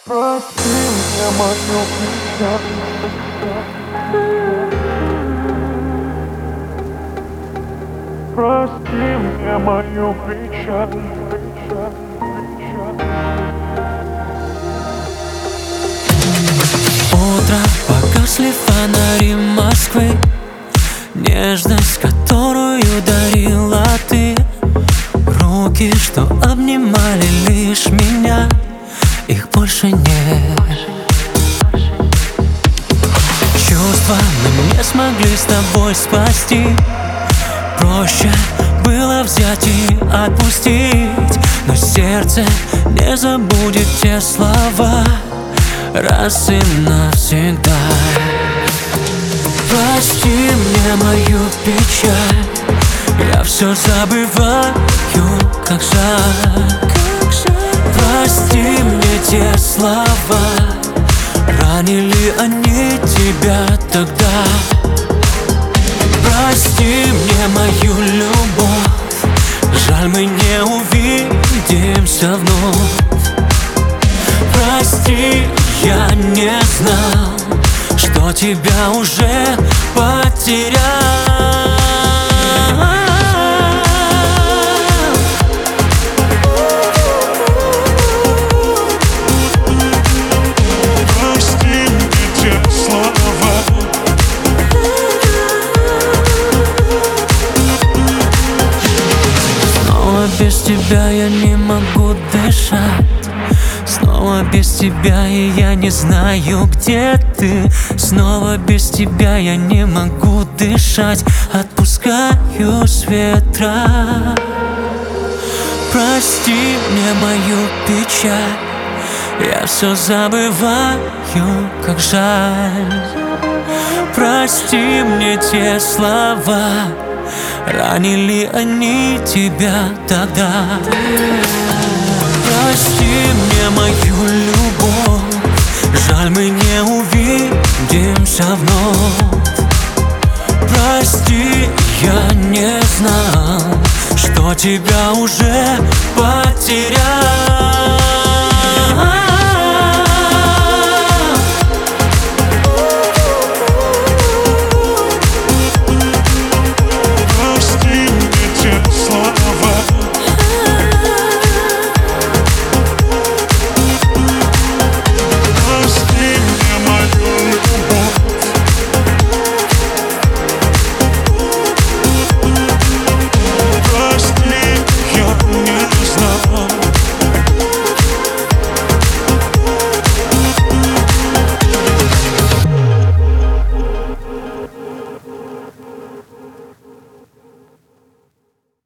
Прости мне мою печаль. Прости мне мою печаль. Утро, погасли фонари Москвы, нежность, которую дарила ты. Руки, что обнимали лишь меня, их больше нет. Чувства мы не смогли с тобой спасти. Проще было взять и отпустить, но сердце не забудет те слова раз и навсегда. Прости мне мою печаль, я все забываю, как жаль. Прости мне те слова, ранили они тебя тогда. Прости мне мою любовь, жаль, мы не увидимся вновь. Прости, я не знал, что тебя уже потерял. Без тебя я не могу дышать. Снова без тебя, и я не знаю, где ты. Снова без тебя я не могу дышать. Отпускаю с ветра. Прости мне мою печаль, я все забываю, как жаль. Прости мне те слова, ранили они тебя тогда. Прости мне мою любовь, жаль, мы не увидимся вновь. Прости, я не знал, что тебя уже потерял.